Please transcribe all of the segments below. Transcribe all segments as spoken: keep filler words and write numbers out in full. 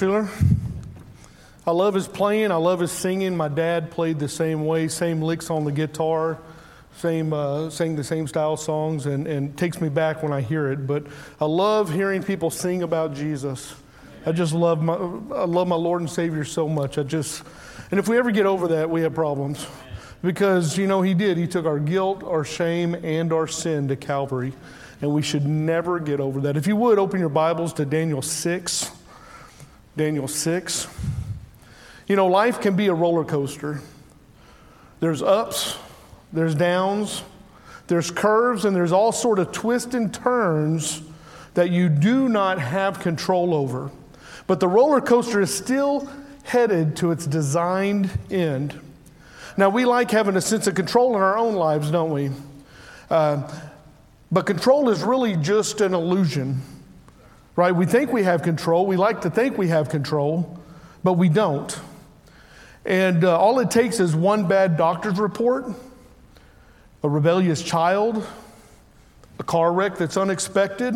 Schuler. I love his playing. I love his singing. My dad played the same way, same licks on the guitar, same uh, sang the same style songs, and, and takes me back when I hear it. But I love hearing people sing about Jesus. I just love my I love my Lord and Savior so much. I just, and if we ever get over that, we have problems. Because, you know, he did. He took our guilt, our shame, and our sin to Calvary. And we should never get over that. If you would, open your Bibles to Daniel six. Daniel six. You know, life can be a roller coaster. There's ups, there's downs, there's curves, and there's all sort of twists and turns that you do not have control over. But the roller coaster is still headed to its designed end. Now, we like having a sense of control in our own lives, don't we? Uh, but control is really just an illusion, right? We think we have control. We like to think we have control, but we don't. And uh, all it takes is one bad doctor's report, a rebellious child, a car wreck that's unexpected,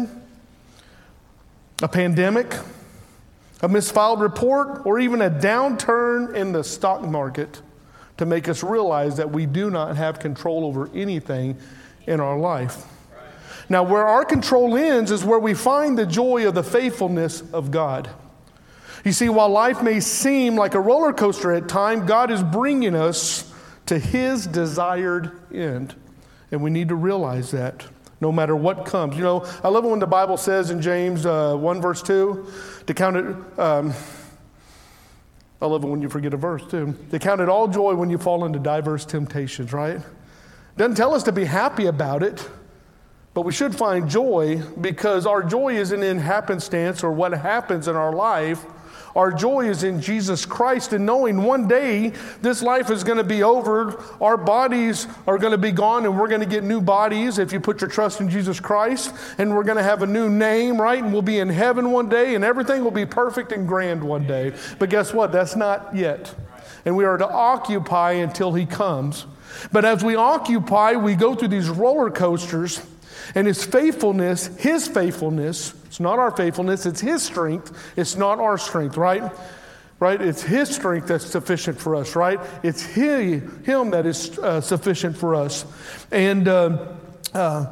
a pandemic, a misfiled report, or even a downturn in the stock market to make us realize that we do not have control over anything in our life. Now, where our control ends is where we find the joy of the faithfulness of God. You see, while life may seem like a roller coaster at times, God is bringing us to His desired end. And we need to realize that no matter what comes. You know, I love it when the Bible says in James uh, one verse two, to count it... Um, I love it when you forget a verse, too. They count it all joy when you fall into diverse temptations, right? Doesn't tell us to be happy about it, but we should find joy because our joy isn't in happenstance or what happens in our life. Our joy is in Jesus Christ and knowing one day this life is going to be over. Our bodies are going to be gone and we're going to get new bodies if you put your trust in Jesus Christ. And we're going to have a new name, right? And we'll be in heaven one day and everything will be perfect and grand one day. But guess what? That's not yet. And we are to occupy until He comes. But as we occupy, we go through these roller coasters. And His faithfulness, His faithfulness, it's not our faithfulness, it's His strength, it's not our strength, right? Right? It's His strength that's sufficient for us, right? It's he, Him that is uh, sufficient for us. And uh, uh,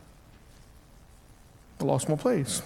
I lost my place.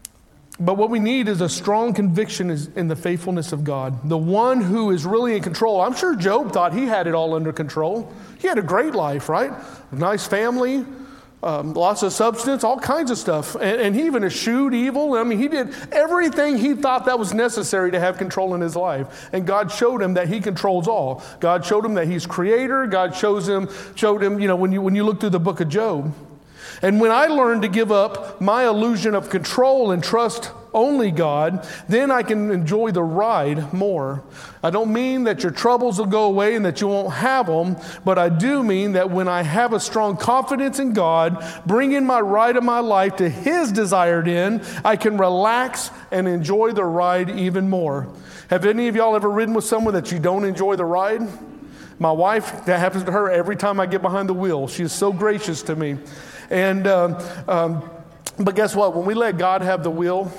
But what we need is a strong conviction in the faithfulness of God, the one who is really in control. I'm sure Job thought he had it all under control. He had a great life, right? A nice family. Um, lots of substance, all kinds of stuff. And, and he even eschewed evil. I mean, he did everything he thought that was necessary to have control in his life. And God showed him that He controls all. God showed him that He's creator. God shows him, showed him, you know, when you, when you look through the book of Job. And when I learned to give up my illusion of control and trust only God, then I can enjoy the ride more. I don't mean that your troubles will go away and that you won't have them, but I do mean that when I have a strong confidence in God, bringing my ride of my life to His desired end, I can relax and enjoy the ride even more. Have any of y'all ever ridden with someone that you don't enjoy the ride? My wife, that happens to her every time I get behind the wheel. She is so gracious to me. And um, um, but guess what? When we let God have the wheel,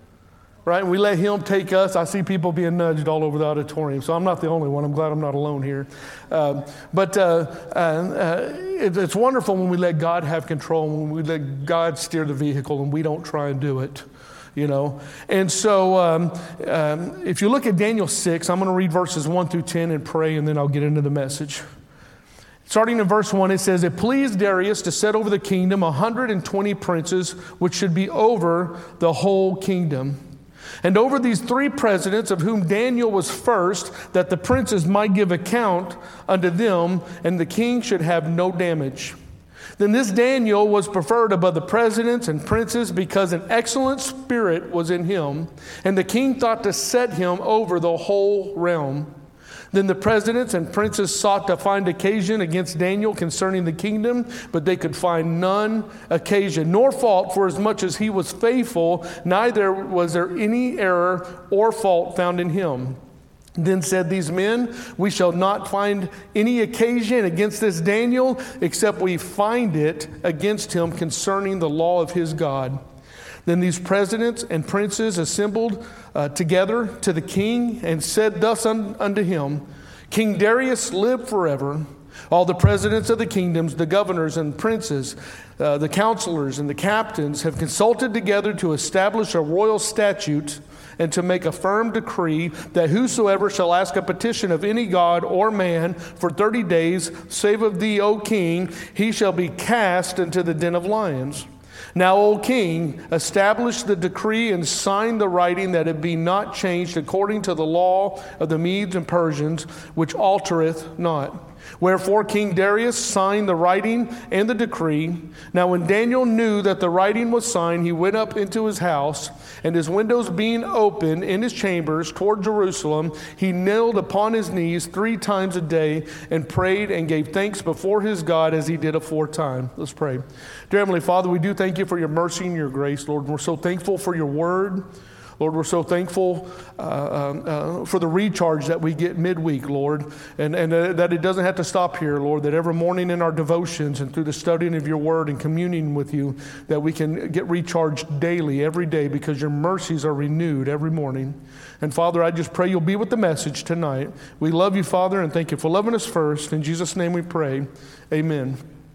right, and we let Him take us, I see people being nudged all over the auditorium. So I'm not the only one. I'm glad I'm not alone here. Um, but uh, uh, uh, it, it's wonderful when we let God have control, when we let God steer the vehicle and we don't try and do it. You know, and so um, um, if you look at Daniel six, I'm going to read verses one through ten and pray, and then I'll get into the message. Starting in verse one, it says, "It pleased Darius to set over the kingdom one hundred twenty princes, which should be over the whole kingdom. And over these three presidents, of whom Daniel was first, that the princes might give account unto them, and the king should have no damage. Then this Daniel was preferred above the presidents and princes because an excellent spirit was in him, and the king thought to set him over the whole realm. Then the presidents and princes sought to find occasion against Daniel concerning the kingdom, but they could find none occasion, nor fault, for as much as he was faithful, neither was there any error or fault found in him. Then said these men, we shall not find any occasion against this Daniel, except we find it against him concerning the law of his God. Then these presidents and princes assembled uh, together to the king and said thus un- unto him, King Darius, live forever. All the presidents of the kingdoms, the governors and princes, uh, the counselors and the captains have consulted together to establish a royal statute and to make a firm decree that whosoever shall ask a petition of any god or man for thirty days, save of thee, O king, he shall be cast into the den of lions. Now, O king, establish the decree and sign the writing that it be not changed according to the law of the Medes and Persians, which altereth not. Wherefore King Darius signed the writing and the decree. Now when Daniel knew that the writing was signed, he went up into his house, and his windows being open in his chambers toward Jerusalem, he knelt upon his knees three times a day and prayed and gave thanks before his God as he did aforetime. Let's pray. Dear Heavenly Father, we do thank you for your mercy and your grace, Lord. We're so thankful for your word. Lord, we're so thankful uh, uh, for the recharge that we get midweek, Lord, and, and uh, that it doesn't have to stop here, Lord, that every morning in our devotions and through the studying of your word and communing with you, that we can get recharged daily, every day, because your mercies are renewed every morning. And Father, I just pray you'll be with the message tonight. We love you, Father, and thank you for loving us first. In Jesus' name we pray. Amen.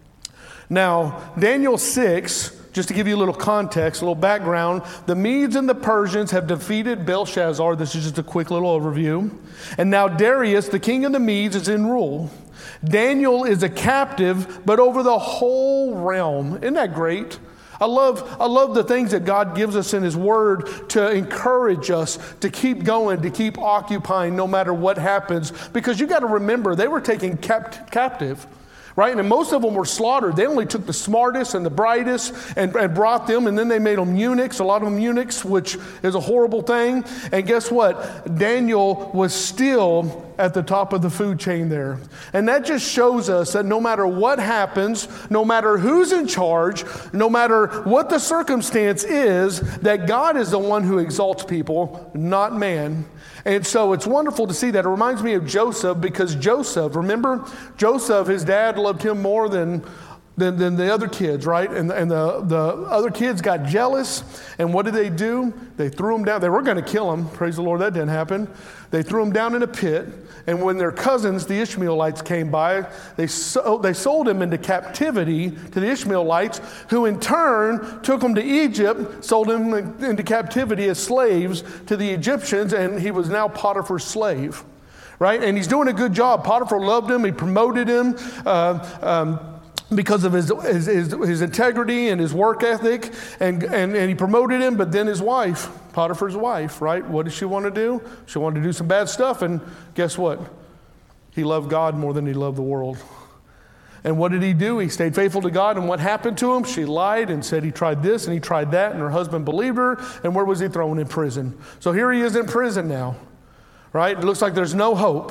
Now, Daniel six, just to give you a little context, a little background, the Medes and the Persians have defeated Belshazzar. This is just a quick little overview. And now Darius, the king of the Medes, is in rule. Daniel is a captive, but over the whole realm. Isn't that great? I love, I love the things that God gives us in his word to encourage us to keep going, to keep occupying no matter what happens. Because you got to remember, they were taken capt- captive. Right? And most of them were slaughtered. They only took the smartest and the brightest and, and brought them, and then they made them eunuchs, a lot of them eunuchs, which is a horrible thing. And guess what? Daniel was still at the top of the food chain there. And that just shows us that no matter what happens, no matter who's in charge, no matter what the circumstance is, that God is the one who exalts people, not man. And so it's wonderful to see that. It reminds me of Joseph, because Joseph, remember, Joseph, his dad loved him more than than, than the other kids, right? And, and the, the other kids got jealous. And what did they do? They threw him down. They were going to kill him. Praise the Lord, that didn't happen. They threw him down in a pit. And when their cousins, the Ishmaelites, came by, they, so, they sold him into captivity to the Ishmaelites, who in turn took him to Egypt, sold him into captivity as slaves to the Egyptians, and he was now Potiphar's slave, right? And he's doing a good job. Potiphar loved him. He promoted him. Uh, um, because of his, his, his, his integrity and his work ethic, and, and, and he promoted him. But then his wife, Potiphar's wife, right? What did she want to do? She wanted to do some bad stuff, and guess what? He loved God more than he loved the world. And what did he do? He stayed faithful to God, and what happened to him? She lied and said he tried this and he tried that, and her husband believed her, and where was he thrown? In prison. So here he is in prison now, right? It looks like there's no hope.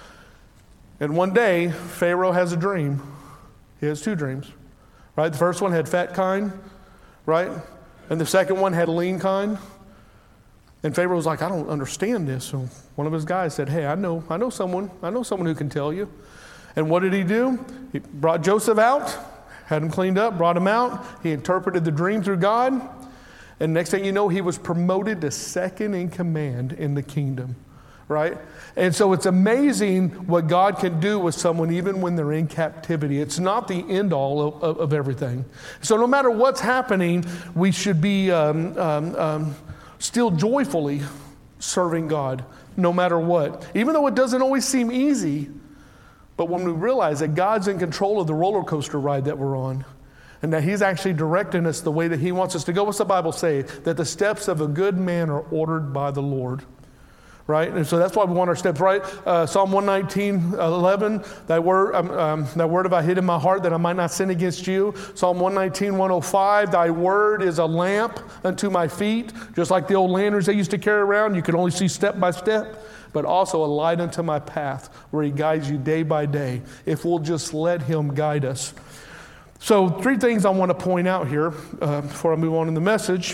And one day, Pharaoh has a dream. He has two dreams, right? The first one had fat kine, right? And the second one had lean kine. And Pharaoh was like, I don't understand this. So one of his guys said, hey, I know, I know someone. I know someone who can tell you. And what did he do? He brought Joseph out, had him cleaned up, brought him out. He interpreted the dream through God. And next thing you know, he was promoted to second in command in the kingdom, right? And so it's amazing what God can do with someone even when they're in captivity. It's not the end all of, of, of everything. So no matter what's happening, we should be um, um, um, still joyfully serving God, no matter what. Even though it doesn't always seem easy, but when we realize that God's in control of the roller coaster ride that we're on, and that he's actually directing us the way that he wants us to go. What's the Bible say? That the steps of a good man are ordered by the Lord. Right? And so that's why we want our steps right. Uh, Psalm one nineteen, eleven, thy word, um, um, thy word have I hid in my heart that I might not sin against you. Psalm one nineteen, one oh five, thy word is a lamp unto my feet. Just like the old lanterns they used to carry around, you could only see step by step, but also a light unto my path where he guides you day by day, if we'll just let him guide us. So three things I want to point out here uh, before I move on in the message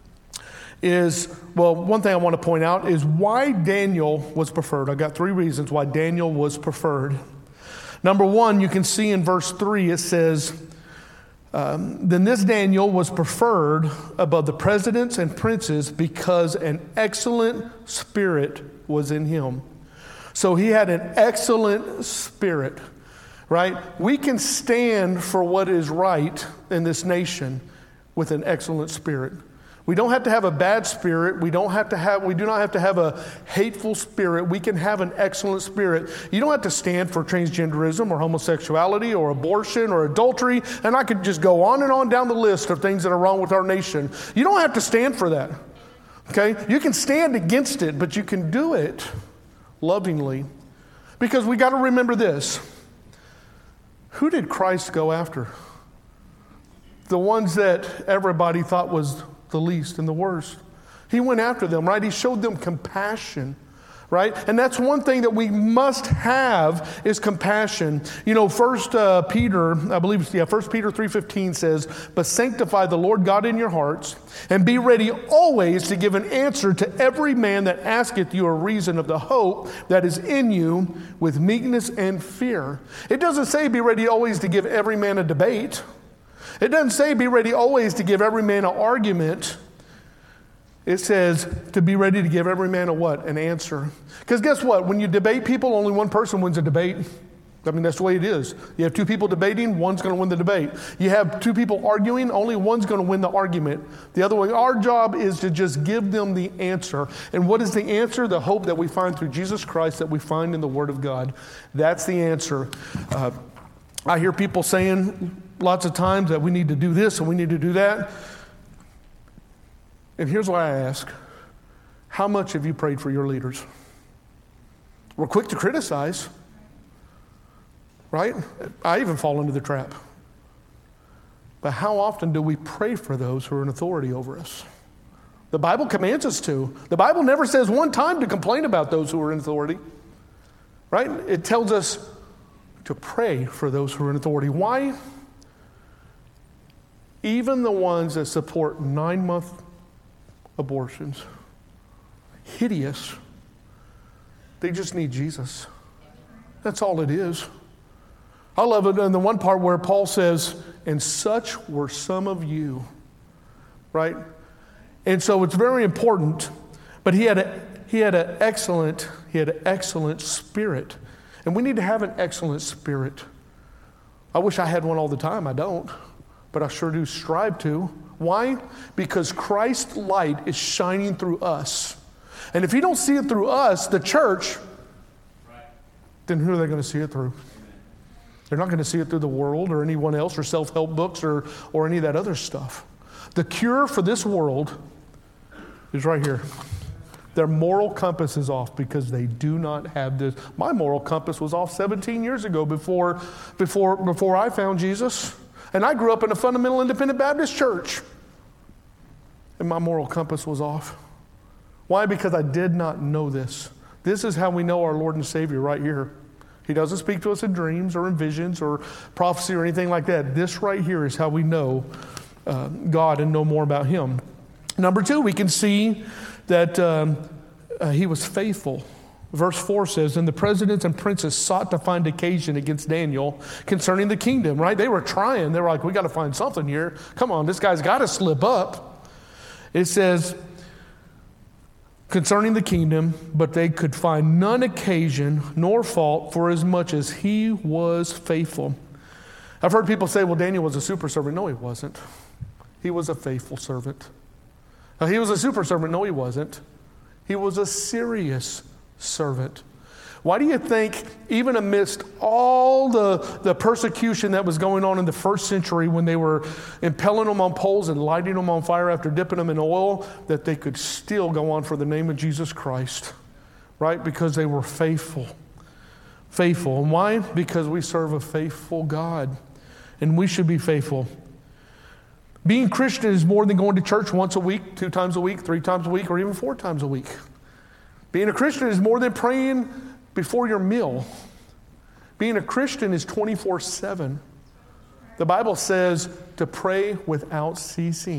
is, well, one thing I want to point out is why Daniel was preferred. I got three reasons why Daniel was preferred. Number one, you can see in verse three, it says, Um, then this Daniel was preferred above the presidents and princes because an excellent spirit was in him. So he had an excellent spirit, right? We can stand for what is right in this nation with an excellent spirit. We don't have to have a bad spirit. We don't have to have, we do not have to have a hateful spirit. We can have an excellent spirit. You don't have to stand for transgenderism or homosexuality or abortion or adultery. And I could just go on and on down the list of things that are wrong with our nation. You don't have to stand for that. Okay? You can stand against it, but you can do it lovingly. Because we got to remember this. Who did Christ go after? The ones that everybody thought was the least and the worst. He went after them, right? He showed them compassion, right? And that's one thing that we must have is compassion. You know, First uh, Peter, I believe, yeah, First Peter three fifteen says, "But sanctify the Lord God in your hearts, and be ready always to give an answer to every man that asketh you a reason of the hope that is in you with meekness and fear." It doesn't say be ready always to give every man a debate. It doesn't say be ready always to give every man an argument. It says to be ready to give every man a what? An answer. Because guess what? When you debate people, only one person wins a debate. I mean, that's the way it is. You have two people debating, one's going to win the debate. You have two people arguing, only one's going to win the argument. The other way, our job is to just give them the answer. And what is the answer? The hope that we find through Jesus Christ, that we find in the Word of God. That's the answer. Uh, I hear people saying lots of times that we need to do this and we need to do that. And here's why I ask. How much have you prayed for your leaders? We're quick to criticize, right? I even fall into the trap. But how often do we pray for those who are in authority over us? The Bible commands us to. The Bible never says one time to complain about those who are in authority, right? It tells us to pray for those who are in authority. Why? Even the ones that support nine-month abortions, hideous, they just need Jesus. That's all it is. I love it in the one part where Paul says, "And such were some of you," right? And so it's very important. But he had a he had an excellent he had an excellent spirit. And we need to have an excellent spirit. I wish I had one all the time. I don't. But I sure do strive to. Why? Because Christ's light is shining through us. And if you don't see it through us, the church, then who are they going to see it through? They're not going to see it through the world or anyone else or self-help books or, or any of that other stuff. The cure for this world is right here. Their moral compass is off because they do not have this. My moral compass was off seventeen years ago before, before, before I found Jesus. And I grew up in a fundamental independent Baptist church. And my moral compass was off. Why? Because I did not know this. This is how we know our Lord and Savior right here. He doesn't speak to us in dreams or in visions or prophecy or anything like that. This right here is how we know uh, God and know more about Him. Number two, we can see that um, uh, He was faithful. Verse four says, "And the presidents and princes sought to find occasion against Daniel concerning the kingdom," right? They were trying. They were like, we got to find something here. Come on, this guy's got to slip up. It says, concerning the kingdom, but they could find none occasion nor fault for as much as he was faithful. I've heard people say, well, Daniel was a super servant. No, he wasn't. He was a faithful servant. Now, he was a super servant. No, he wasn't. He was a serious servant. Why do you think, even amidst all the, the persecution that was going on in the first century when they were impaling them on poles and lighting them on fire after dipping them in oil, that they could still go on for the name of Jesus Christ? Right? Because they were faithful. Faithful. And why? Because we serve a faithful God. And we should be faithful. Being Christian is more than going to church once a week, two times a week, three times a week, or even four times a week. Being a Christian is more than praying before your meal. Being a Christian is twenty-four seven. The Bible says to pray without ceasing.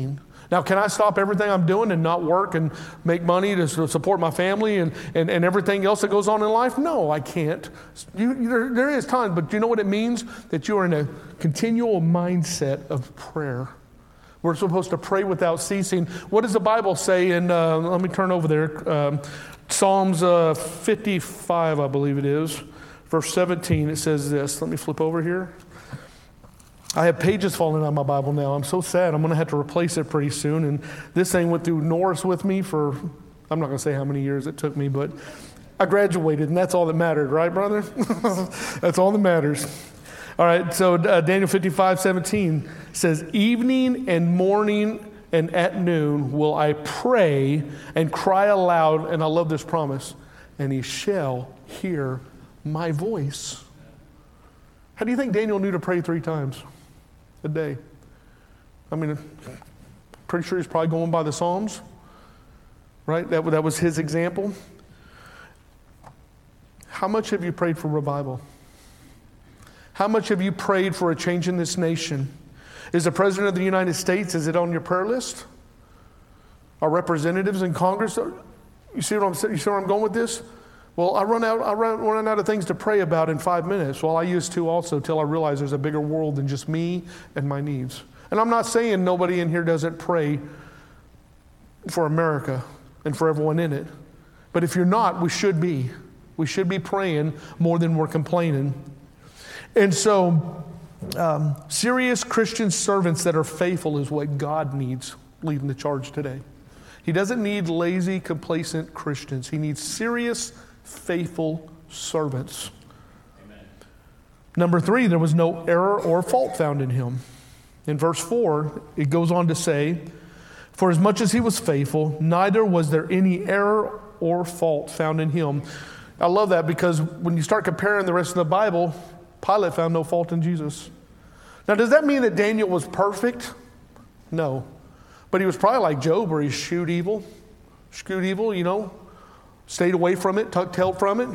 Now, can I stop everything I'm doing and not work and make money to support my family and, and, and everything else that goes on in life? No, I can't. You, you, there, there is time, but do you know what it means? That you are in a continual mindset of prayer. We're supposed to pray without ceasing. What does the Bible say in, uh, let me turn over there, um, Psalms uh, fifty-five, I believe it is, verse seventeen, it says this. Let me flip over here. I have pages falling out of my Bible now. I'm so sad. I'm going to have to replace it pretty soon. And this thing went through Norris with me for, I'm not going to say how many years it took me, but I graduated, and that's all that mattered, right, brother? That's all that matters. All right, so uh, Daniel fifty-five seventeen says, evening and morning and at noon will I pray and cry aloud, and I love this promise, and he shall hear my voice. How do you think Daniel knew to pray three times a day? I mean, pretty sure he's probably going by the Psalms, right? That, that was his example. How much have you prayed for revival? How much have you prayed for a change in this nation? Is the President of the United States, is it on your prayer list? Are representatives in Congress? You see what I'm saying? You see where I'm going with this? Well, I run out, I run, run out of things to pray about in five minutes. Well, I used to also till I realized there's a bigger world than just me and my needs. And I'm not saying nobody in here doesn't pray for America and for everyone in it. But if you're not, we should be. We should be praying more than we're complaining. And so, um, serious Christian servants that are faithful is what God needs leading the charge today. He doesn't need lazy, complacent Christians. He needs serious, faithful servants. Amen. Number three, there was no error or fault found in him. In verse four, it goes on to say, for as much as he was faithful, neither was there any error or fault found in him. I love that because when you start comparing the rest of the Bible, Pilate found no fault in Jesus. Now, does that mean that Daniel was perfect? No. But he was probably like Job, where he shewed evil, shewed evil, you know, stayed away from it, tucked tail from it.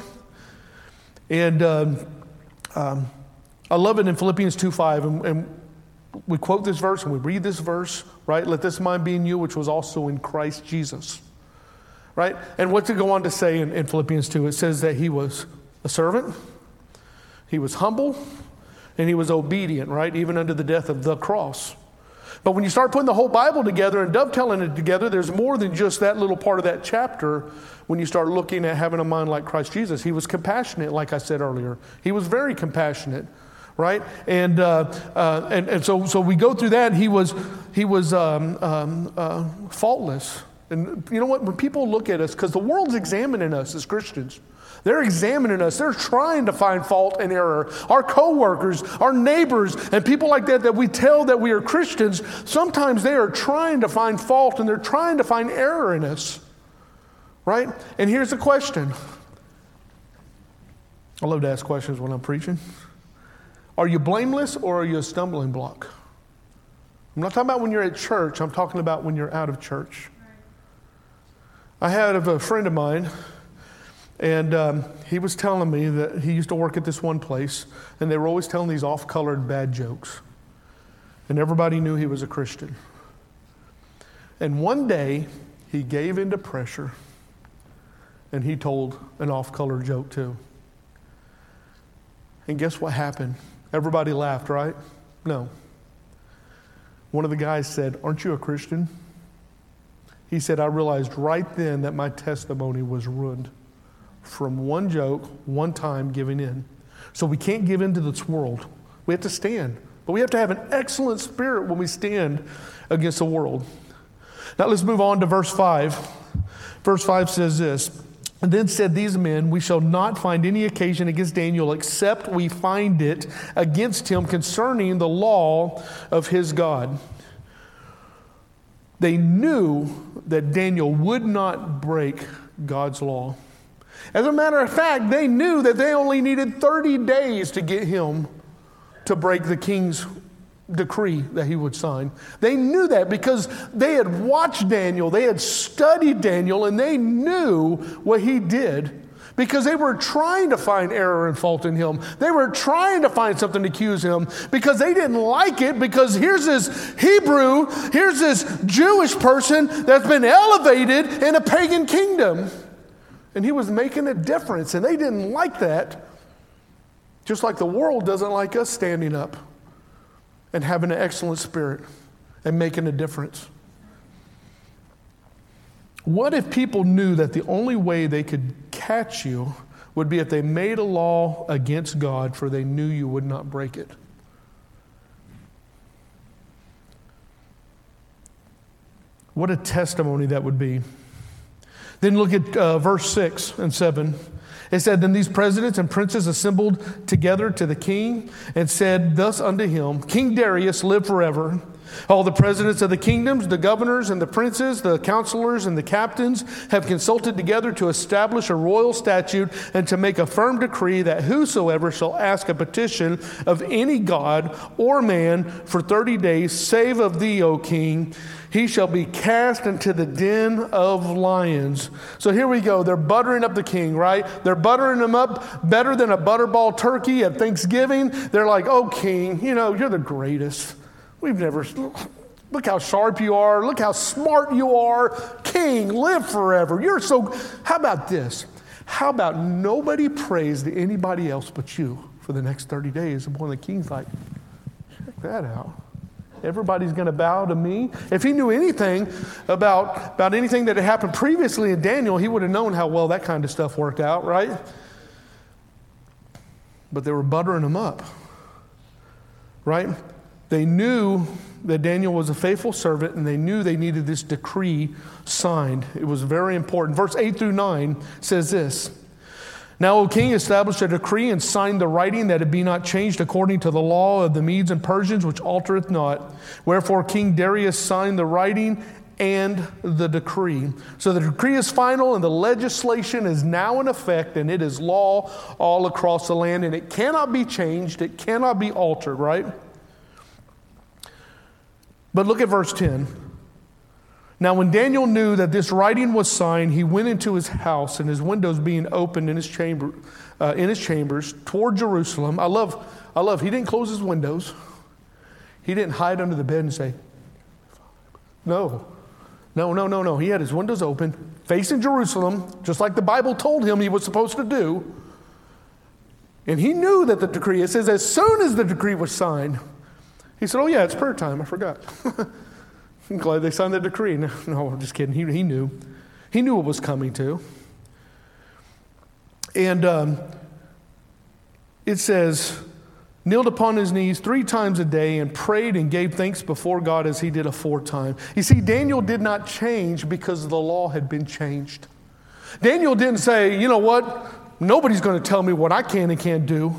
And um, um, I love it in Philippians two five, and, and we quote this verse and we read this verse, right? Let this mind be in you, which was also in Christ Jesus, right? And what's it go on to say in, in Philippians two? It says that he was a servant, he was humble, and he was obedient, right? Even unto the death of the cross. But when you start putting the whole Bible together and dovetailing it together, there's more than just that little part of that chapter when you start looking at having a mind like Christ Jesus. He was compassionate, like I said earlier. He was very compassionate, right? And uh, uh, and, and so so we go through that. He was, he was um, um, uh, faultless. And you know what? When people look at us, because the world's examining us as Christians, they're examining us. They're trying to find fault and error. Our coworkers, our neighbors, and people like that that we tell that we are Christians, sometimes they are trying to find fault and they're trying to find error in us. Right? And here's the question. I love to ask questions when I'm preaching. Are you blameless or are you a stumbling block? I'm not talking about when you're at church. I'm talking about when you're out of church. I had a friend of mine, and um, he was telling me that he used to work at this one place, and they were always telling these off-colored bad jokes. And everybody knew he was a Christian. And one day, he gave into pressure, and he told an off-color joke too. And guess what happened? Everybody laughed, right? No. One of the guys said, "Aren't you a Christian?" He said, "I realized right then that my testimony was ruined from one joke, one time giving in." So we can't give in to this world. We have to stand. But we have to have an excellent spirit when we stand against the world. Now let's move on to verse five. Verse five says this, "And then said these men, we shall not find any occasion against Daniel except we find it against him concerning the law of his God." They knew that Daniel would not break God's law. As a matter of fact, they knew that they only needed thirty days to get him to break the king's decree that he would sign. They knew that because they had watched Daniel, they had studied Daniel, and they knew what he did. because they were trying to find error and fault in him. They were trying to find something to accuse him because they didn't like it, because here's this Hebrew, here's this Jewish person that's been elevated in a pagan kingdom. And he was making a difference, and they didn't like that. Just like the world doesn't like us standing up and having an excellent spirit and making a difference. What if people knew that the only way they could catch you would be if they made a law against God, for they knew you would not break it? What a testimony that would be. Then look at uh, verse six and seven. It said, then these presidents and princes assembled together to the king and said thus unto him, King Darius, live forever. All the presidents of the kingdoms, the governors and the princes, the counselors and the captains have consulted together to establish a royal statute and to make a firm decree that whosoever shall ask a petition of any god or man for thirty days, save of thee, O king, he shall be cast into the den of lions. So here we go. They're buttering up the king, right? They're buttering him up better than a butterball turkey at Thanksgiving. They're like, oh, king, you know, you're the greatest. We've never, look how sharp you are. Look how smart you are. King, live forever. You're so, how about this? How about nobody prays to anybody else but you for the next thirty days? And one of the king's like, check that out. Everybody's going to bow to me. If he knew anything about, about anything that had happened previously in Daniel, he would have known how well that kind of stuff worked out, right? But they were buttering him up, right? They knew that Daniel was a faithful servant, and they knew they needed this decree signed. It was very important. Verse eight through nine says this. Now, O king, establish a decree and sign the writing, that it be not changed according to the law of the Medes and Persians, which altereth not. Wherefore King Darius signed the writing and the decree. So the decree is final, and the legislation is now in effect, and it is law all across the land, and it cannot be changed. It cannot be altered, right? But look at verse ten. Now, when Daniel knew that this writing was signed, he went into his house, and his windows being opened in his chamber, uh, in his chambers toward Jerusalem. I love, I love. He didn't close his windows. He didn't hide under the bed and say, "No, no, no, no, no." He had his windows open, facing Jerusalem, just like the Bible told him he was supposed to do. And he knew that the decree. It says, as soon as the decree was signed, he said, "Oh yeah, it's prayer time. I forgot." I'm glad they signed the decree. No, no, I'm just kidding. He, he knew. He knew what was coming to. And um, it says, kneeled upon his knees three times a day and prayed and gave thanks before God as he did aforetime. You see, Daniel did not change because the law had been changed. Daniel didn't say, you know what, nobody's going to tell me what I can and can't do.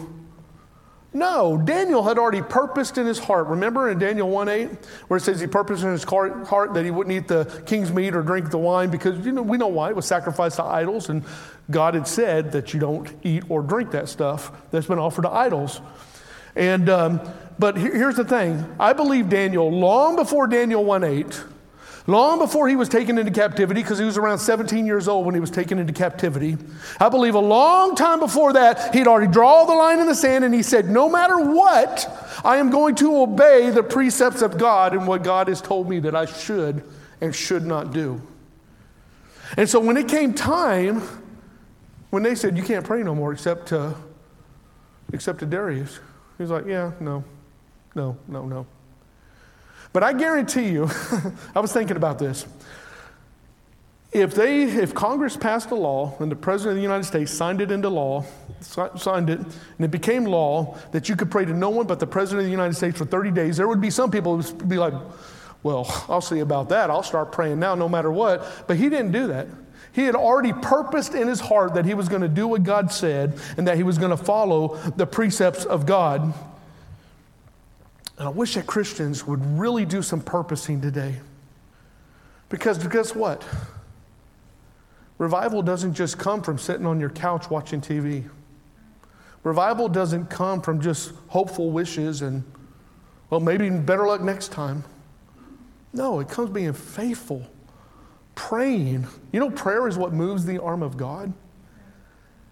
No, Daniel had already purposed in his heart. Remember in Daniel one eight, where it says he purposed in his heart that he wouldn't eat the king's meat or drink the wine, because you know we know why. It was sacrificed to idols, and God had said that you don't eat or drink that stuff that's been offered to idols. And um, but here, here's the thing. I believe Daniel, long before Daniel one eight, long before he was taken into captivity, because he was around seventeen years old when he was taken into captivity. I believe a long time before that, he'd already drawn the line in the sand, and he said, no matter what, I am going to obey the precepts of God and what God has told me that I should and should not do. And so when it came time, when they said, you can't pray no more except to, except to Darius, he was like, yeah, no, no, no, no. But I guarantee you, I was thinking about this. If they, if Congress passed a law and the President of the United States signed it into law, signed it, and it became law that you could pray to no one but the President of the United States for thirty days, there would be some people who would be like, well, I'll see about that. I'll start praying now no matter what. But he didn't do that. He had already purposed in his heart that he was going to do what God said and that he was going to follow the precepts of God. And I wish that Christians would really do some purposing today. Because guess what? Revival doesn't just come from sitting on your couch watching T V. Revival doesn't come from just hopeful wishes and, well, maybe better luck next time. No, it comes being faithful, praying. You know, prayer is what moves the arm of God.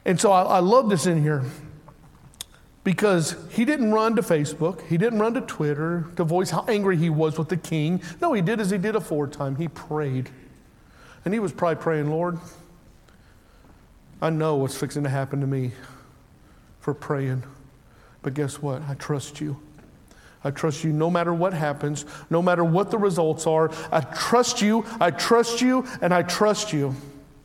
And so I, I love this in here because he didn't run to Facebook. He didn't run to Twitter to voice how angry he was with the king. No, he did as he did aforetime. He prayed. And he was probably praying, Lord, I know what's fixing to happen to me for praying. But guess what? I trust you. I trust you no matter what happens, no matter what the results are. I trust you, I trust you, and I trust you.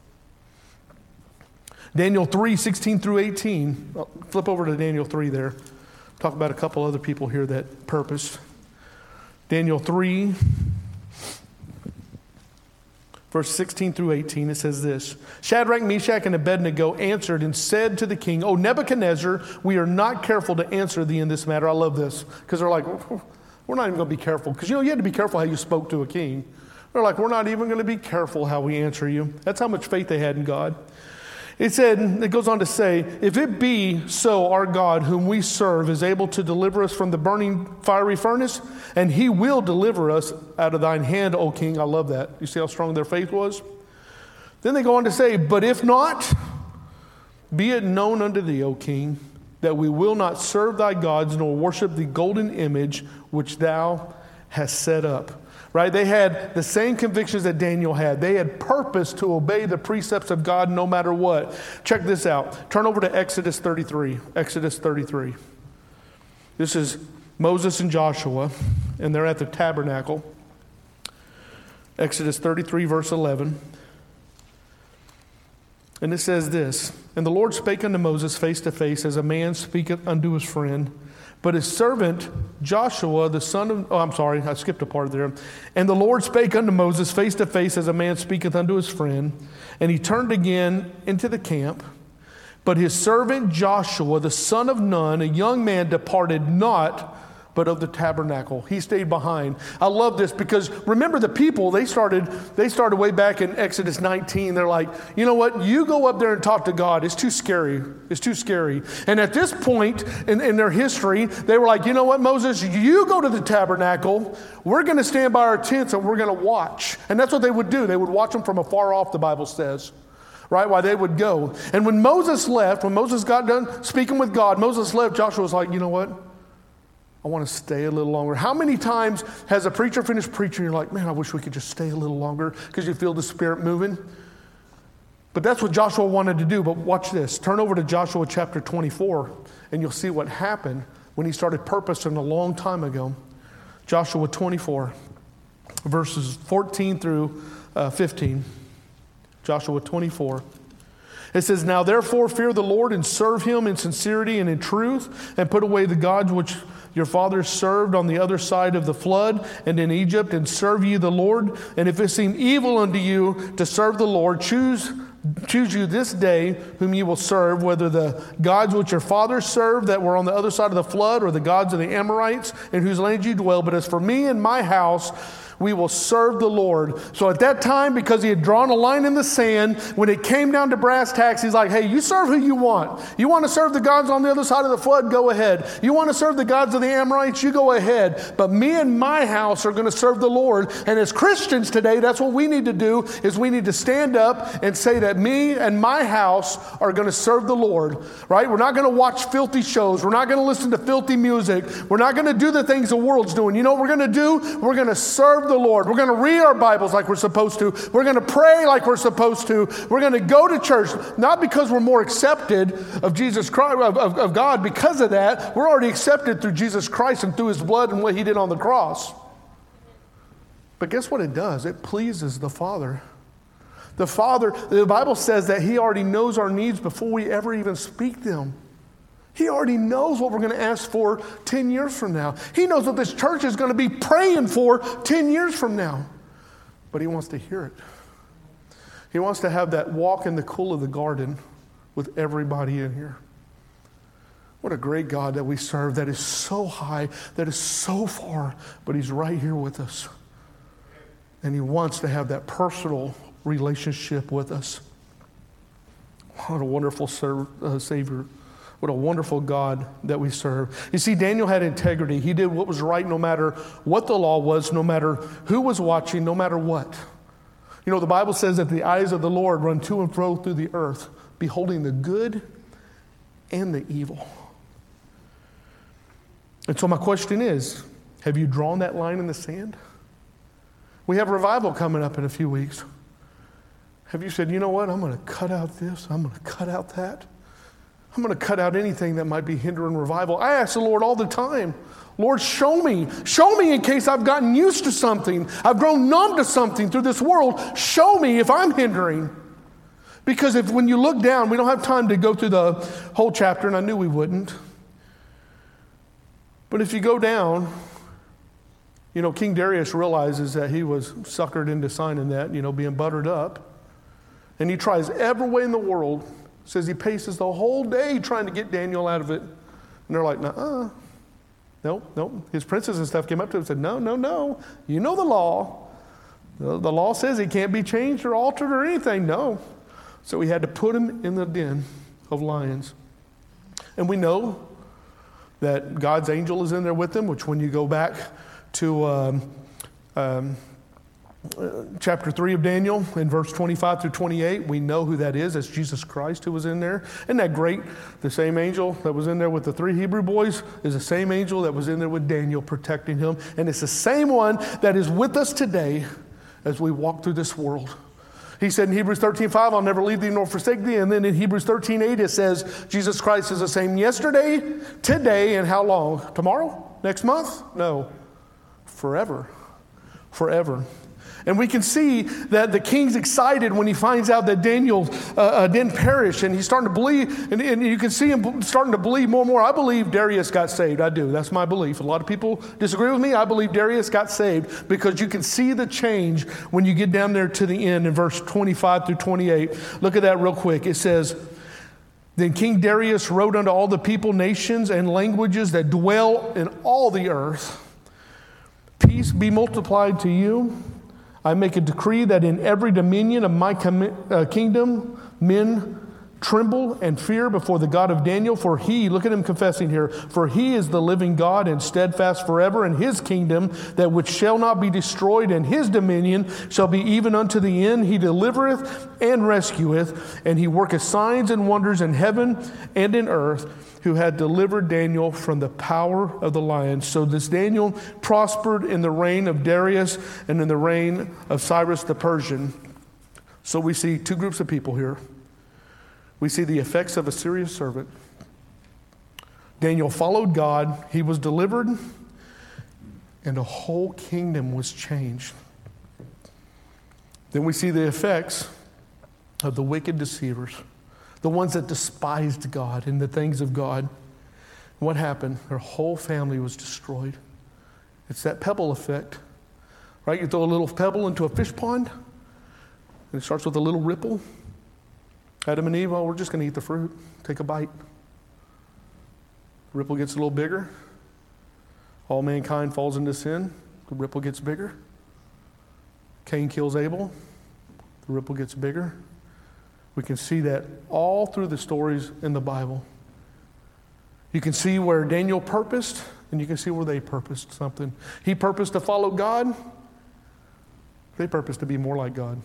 Daniel three, sixteen through eighteen. I'll flip over to Daniel three there. Talk about a couple other people here that purposed. Daniel three, verse sixteen through eighteen, it says this. Shadrach, Meshach, and Abednego answered and said to the king, O Nebuchadnezzar, we are not careful to answer thee in this matter. I love this because they're like, we're not even going to be careful. Because, you know, you had to be careful how you spoke to a king. They're like, we're not even going to be careful how we answer you. That's how much faith they had in God. It said, it goes on to say, if it be so, our God, whom we serve, is able to deliver us from the burning fiery furnace, and he will deliver us out of thine hand, O king. I love that. You see how strong their faith was? Then they go on to say, but if not, be it known unto thee, O king, that we will not serve thy gods, nor worship the golden image which thou hast set up. Right? They had the same convictions that Daniel had. They had purpose to obey the precepts of God no matter what. Check this out. Turn over to Exodus thirty-three. Exodus thirty-three. This is Moses and Joshua, and they're at the tabernacle. Exodus thirty-three, verse eleven. And it says this, and the Lord spake unto Moses face to face, as a man speaketh unto his friend. But his servant Joshua, the son of, oh, I'm sorry, I skipped a part there. And the Lord spake unto Moses face to face as a man speaketh unto his friend. And he turned again into the camp. But his servant Joshua, the son of Nun, a young man, departed not, but of the tabernacle. He stayed behind. I love this because remember the people, they started, they started way back in Exodus nineteen. They're like, you know what? You go up there and talk to God. It's too scary. It's too scary. And at this point in, in their history, they were like, you know what, Moses, you go to the tabernacle. We're going to stand by our tents and we're going to watch. And that's what they would do. They would watch them from afar off, the Bible says. Right, why they would go. And when Moses left, when Moses got done speaking with God, Moses left, Joshua was like, you know what? I want to stay a little longer. How many times has a preacher finished preaching and you're like, man, I wish we could just stay a little longer because you feel the Spirit moving? But that's what Joshua wanted to do. But watch this. Turn over to Joshua chapter twenty-four and you'll see what happened when he started purposing a long time ago. Joshua twenty-four, verses fourteen through uh, fifteen. Joshua twenty-four. It says, now therefore fear the Lord and serve him in sincerity and in truth, and put away the gods which your fathers served on the other side of the flood and in Egypt, and serve ye the Lord. And if it seem evil unto you to serve the Lord, choose choose you this day whom ye will serve, whether the gods which your fathers served that were on the other side of the flood, or the gods of the Amorites in whose land you dwell. But as for me and my house, we will serve the Lord. So at that time, because he had drawn a line in the sand, when it came down to brass tacks, he's like, hey, you serve who you want. You want to serve the gods on the other side of the flood? Go ahead. You want to serve the gods of the Amorites? You go ahead. But me and my house are going to serve the Lord. And as Christians today, that's what we need to do, is we need to stand up and say that me and my house are going to serve the Lord, right? We're not going to watch filthy shows. We're not going to listen to filthy music. We're not going to do the things the world's doing. You know what we're going to do? We're going to serve the Lord. We're going to read our Bibles like we're supposed to. We're going to pray like we're supposed to. We're going to go to church, not because we're more accepted of Jesus Christ, of, of, of God because of that. We're already accepted through Jesus Christ and through his blood and what he did on the cross. But guess what it does? It pleases the Father. The Father, the Bible says that he already knows our needs before we ever even speak them. He already knows what we're going to ask for ten years from now. He knows what this church is going to be praying for ten years from now. But he wants to hear it. He wants to have that walk in the cool of the garden with everybody in here. What a great God that we serve, that is so high, that is so far, but he's right here with us. And he wants to have that personal relationship with us. What a wonderful serv- uh, Savior. What a wonderful God that we serve. You see, Daniel had integrity. He did what was right no matter what the law was, no matter who was watching, no matter what. You know, the Bible says that the eyes of the Lord run to and fro through the earth, beholding the good and the evil. And so my question is, have you drawn that line in the sand? We have revival coming up in a few weeks. Have you said, you know what, I'm going to cut out this, I'm going to cut out that. I'm going to cut out anything that might be hindering revival. I ask the Lord all the time, Lord, show me. Show me in case I've gotten used to something. I've grown numb to something through this world. Show me if I'm hindering. Because if when you look down, we don't have time to go through the whole chapter, and I knew we wouldn't. But if you go down, you know, King Darius realizes that he was suckered into signing that, you know, being buttered up. And he tries every way in the world. Says he paces the whole day trying to get Daniel out of it. And they're like, nuh-uh. Nope, nope. His princes and stuff came up to him and said, no, no, no. You know the law. The, the law says he can't be changed or altered or anything. No. So he had to put him in the den of lions. And we know that God's angel is in there with him, which when you go back to um, um, uh, chapter three of Daniel, in verse twenty-five through twenty-eight, we know who that is. That's Jesus Christ who was in there. Isn't that great? The same angel that was in there with the three Hebrew boys is the same angel that was in there with Daniel protecting him. And it's the same one that is with us today as we walk through this world. He said in Hebrews thirteen five, I'll never leave thee nor forsake thee. And then in Hebrews thirteen eight, it says, Jesus Christ is the same yesterday, today, and how long? Tomorrow? Next month? No. Forever. Forever. And we can see that the king's excited when he finds out that Daniel uh, uh, didn't perish, and he's starting to believe, and, and you can see him starting to believe more and more. I believe Darius got saved. I do. That's my belief. A lot of people disagree with me. I believe Darius got saved because you can see the change when you get down there to the end in verse twenty-five through twenty-eight. Look at that real quick. It says, then King Darius wrote unto all the people, nations, and languages that dwell in all the earth, peace be multiplied to you. I make a decree that in every dominion of my com- uh, kingdom, men tremble and fear before the God of Daniel. For he, look at him confessing here, for he is the living God and steadfast forever, and his kingdom that which shall not be destroyed, and his dominion shall be even unto the end. He delivereth and rescueth, and he worketh signs and wonders in heaven and in earth, who had delivered Daniel from the power of the lions. So this Daniel prospered in the reign of Darius and in the reign of Cyrus the Persian. So we see two groups of people here. We see the effects of a serious servant. Daniel followed God. He was delivered, and a whole kingdom was changed. Then we see the effects of the wicked deceivers, the ones that despised God and the things of God. What happened? Their whole family was destroyed. It's that pebble effect, right? You throw a little pebble into a fish pond, and it starts with a little ripple. Adam and Eve, oh, we're just going to eat the fruit. Take a bite. The ripple gets a little bigger. All mankind falls into sin. The ripple gets bigger. Cain kills Abel. The ripple gets bigger. We can see that all through the stories in the Bible. You can see where Daniel purposed, and you can see where they purposed something. He purposed to follow God. They purposed to be more like God.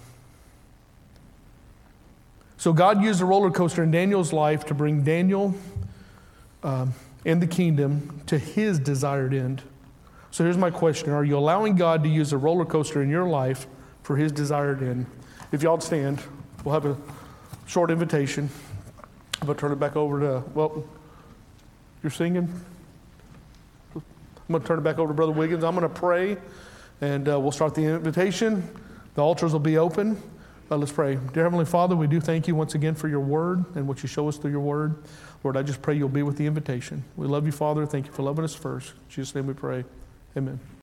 So God used a roller coaster in Daniel's life to bring Daniel um, and the kingdom to his desired end. So here's my question. Are you allowing God to use a roller coaster in your life for his desired end? If y'all stand, we'll have a short invitation. I'm going to turn it back over to, well, you're singing? I'm going to turn it back over to Brother Wiggins. I'm going to pray, and uh, we'll start the invitation. The altars will be open. Uh, let's pray. Dear Heavenly Father, we do thank you once again for your word and what you show us through your word. Lord, I just pray you'll be with the invitation. We love you, Father. Thank you for loving us first. In Jesus' name we pray. Amen.